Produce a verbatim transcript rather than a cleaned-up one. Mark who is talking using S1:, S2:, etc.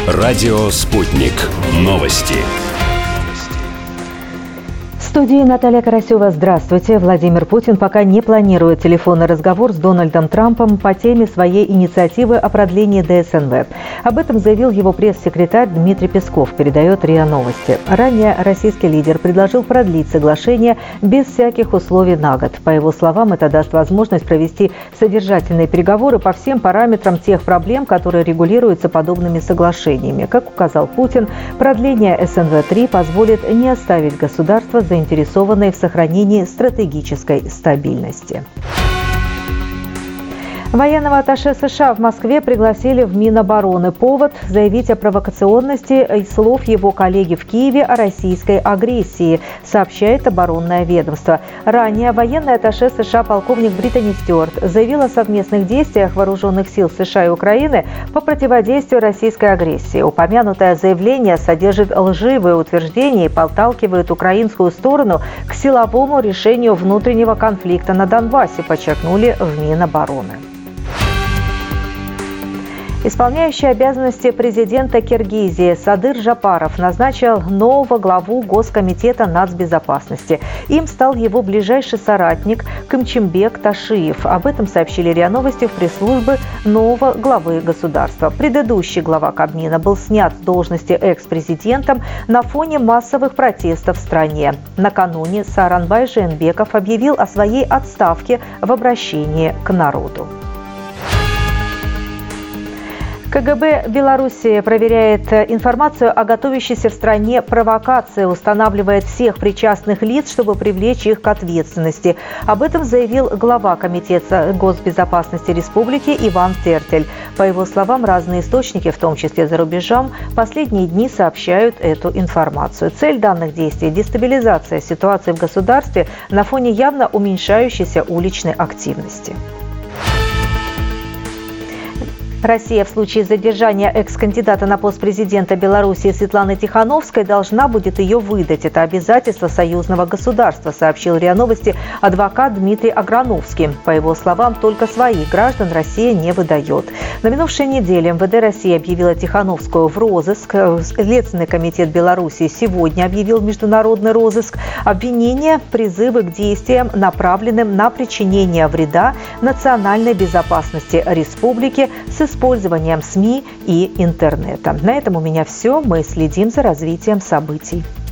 S1: Радио «Спутник». Новости.
S2: В студии Наталья Карасева. Здравствуйте. Владимир Путин пока не планирует телефонный разговор с Дональдом Трампом по теме своей инициативы о продлении ДСНВ. Об этом заявил его пресс-секретарь Дмитрий Песков, передает РИА Новости. Ранее российский лидер предложил продлить соглашение без всяких условий на год. По его словам, это даст возможность провести содержательные переговоры по всем параметрам тех проблем, которые регулируются подобными соглашениями. Как указал Путин, продление эс эн вэ три позволит не оставить государство заинтересованное заинтересованные в сохранении стратегической стабильности. Военного атташе США в Москве пригласили в Минобороны. Повод – заявить о провокационности слов его коллеги в Киеве о российской агрессии, сообщает оборонное ведомство. Ранее военный атташе США полковник Британи Стюарт заявил о совместных действиях вооруженных сил США и Украины по противодействию российской агрессии. Упомянутое заявление содержит лживые утверждения и подталкивает украинскую сторону к силовому решению внутреннего конфликта на Донбассе, подчеркнули в Минобороны. Исполняющий обязанности президента Киргизии Садыр Жапаров назначил нового главу Госкомитета нацбезопасности. Им стал его ближайший соратник Кымчимбек Ташиев. Об этом сообщили РИА Новости в пресс-службе нового главы государства. Предыдущий глава Кабмина был снят с должности экс-президентом на фоне массовых протестов в стране. Накануне Сооронбай Жээнбеков объявил о своей отставке в обращении к народу. ка гэ бэ Беларуси проверяет информацию о готовящейся в стране провокации, устанавливает всех причастных лиц, чтобы привлечь их к ответственности. Об этом заявил глава Комитета госбезопасности республики Иван Тертель. По его словам, разные источники, в том числе за рубежом, последние дни сообщают эту информацию. Цель данных действий – дестабилизация ситуации в государстве на фоне явно уменьшающейся уличной активности. Россия в случае задержания экс-кандидата на пост президента Беларуси Светланы Тихановской должна будет ее выдать. Это обязательство союзного государства, сообщил РИА Новости адвокат Дмитрий Аграновский. По его словам, только своих граждан Россия не выдает. На минувшей неделе эм вэ дэ России объявила Тихановскую в розыск. Следственный комитет Беларуси сегодня объявил международный розыск. Обвинения, призывы к действиям, направленным на причинение вреда национальной безопасности республики с использованием СМИ и интернета. На этом у меня все. Мы следим за развитием событий.